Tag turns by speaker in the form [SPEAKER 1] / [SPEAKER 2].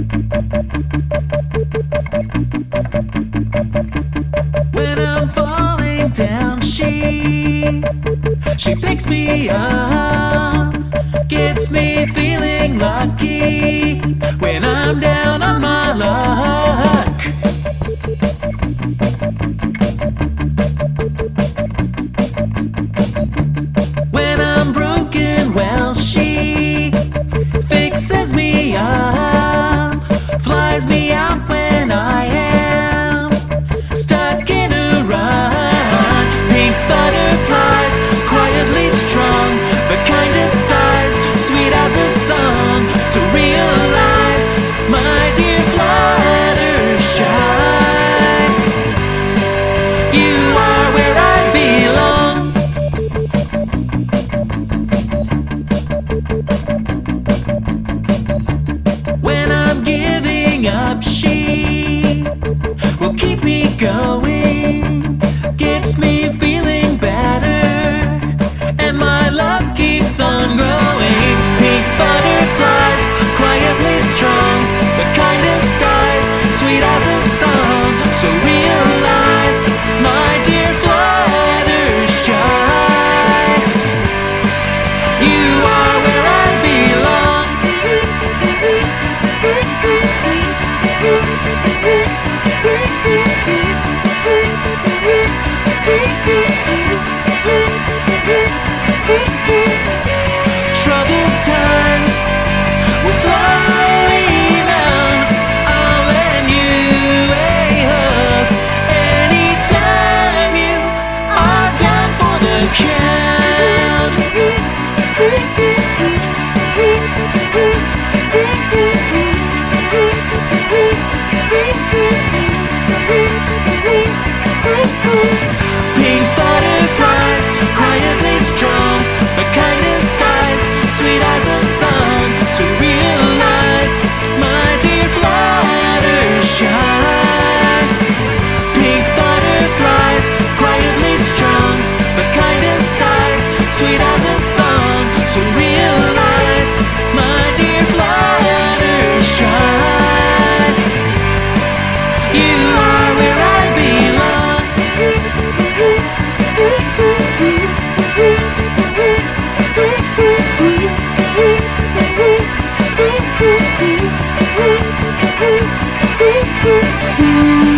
[SPEAKER 1] When I'm falling down, she picks me up, gets me feeling lucky when I'm down on my luck. When I'm broken, well, she fixes me up, flies me out when I am stuck in a rut. Pink butterflies, quietly strong, the kindest eyes, sweet as a song. So realize, my dear Fluttershy, you are where I belong. When I'm giving up, she will keep me going, gets me feeling better, and my love keeps on growing. Pink butterflies, quietly strong, the kindest eyes, sweet as a song. So realize, my dear Fluttershy, you are where I belong. Troubled times will slowly melt. I'll lend you a hug anytime you are down for the Pink butterflies, quietly strong, the kindest eyes, sweet as a song. So realize, my dear Fluttershy, pink butterflies, quietly strong, the kindest eyes, sweet as a song. So realize, my dear Fluttershy, you are where I belong. Ooh.